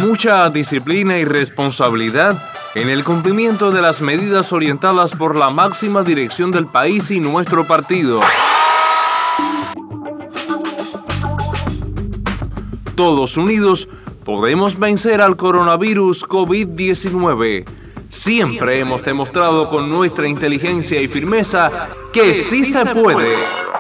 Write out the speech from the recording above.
mucha disciplina y responsabilidad en el cumplimiento de las medidas orientadas por la máxima dirección del país y nuestro partido. Todos unidos podemos vencer al coronavirus COVID-19. Siempre hemos demostrado con nuestra inteligencia y firmeza que sí se puede.